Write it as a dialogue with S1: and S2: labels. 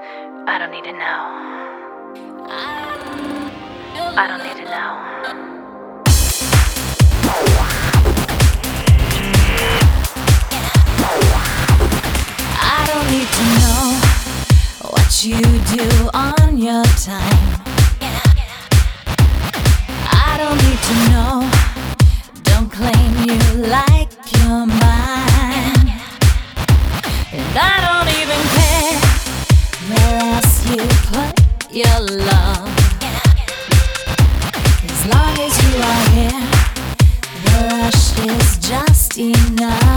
S1: I don't need to know. I don't need to know.
S2: I don't need to know what you do on your time. I don't need to know. Don't claim you like you're mine. And I don't even care where else you put your love. As long as you are here, the rush is just enough.